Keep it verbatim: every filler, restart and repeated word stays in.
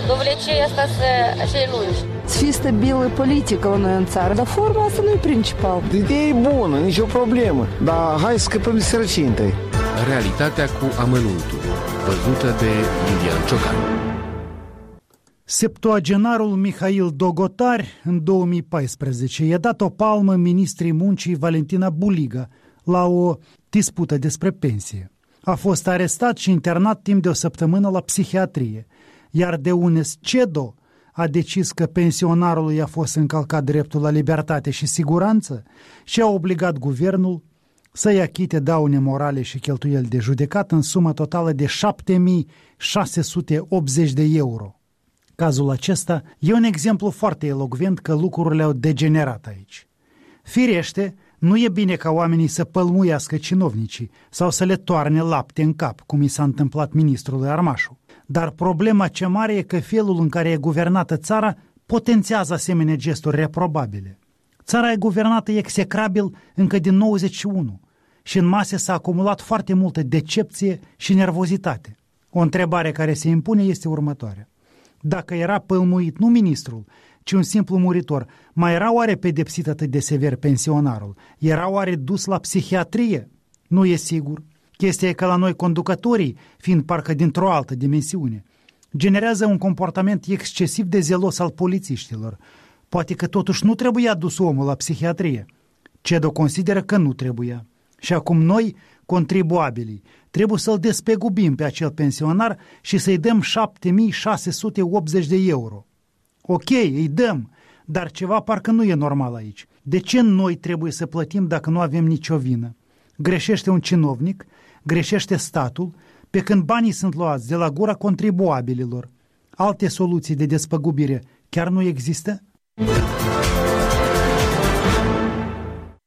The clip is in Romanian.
Довлече asta să lungi. Să fie stabilă politică la noi în țară, dar forma asta nu e principal. Ideea e bună, nicio problemă, dar hai să scăpăm de sărăcie întâi. Realitatea cu amănuntul, văzută de Lilian Ciocan. Septuagenarul Mihail Dogotar în două mii paisprezece i-a dat o palmă ministrii muncii Valentina Buliga la o dispută despre pensie. A fost arestat și internat timp de o săptămână la psihiatrie, iar Deunes Cedo a decis că pensionarului i-a fost încălcat dreptul la libertate și siguranță și a obligat guvernul să-i achite daune morale și cheltuieli de judecată în sumă totală de șapte mii șase sute optzeci de euro. Cazul acesta e un exemplu foarte elocvent că lucrurile au degenerat aici. Firește, nu e bine ca oamenii să pălmuiască cinovnicii sau să le toarne lapte în cap, cum i s-a întâmplat ministrului Armașu. Dar problema cea mare e că felul în care e guvernată țara potențează asemenea gesturi reprobabile. Țara e guvernată execrabil încă din nouăzeci și unu și în mase s-a acumulat foarte multă decepție și nervozitate. O întrebare care se impune este următoarea. Dacă era pălmuit nu ministrul, ci un simplu muritor, mai era oare pedepsit atât de sever pensionarul? Era oare dus la psihiatrie? Nu e sigur. Chestia e că la noi conducătorii, fiind parcă dintr-o altă dimensiune, generează un comportament excesiv de zelos al polițiștilor. Poate că totuși nu trebuia dus omul la psihiatrie. Cedo consideră că nu trebuia. Și acum noi, contribuabilii, trebuie să-l despegubim pe acel pensionar și să-i dăm șapte mii șase sute optzeci de euro. Ok, îi dăm, dar ceva parcă nu e normal aici. De ce noi trebuie să plătim dacă nu avem nicio vină? Greșește un cinovnic, greșește statul, pe când banii sunt luați de la gura contribuabililor. Alte soluții de despăgubire chiar nu există?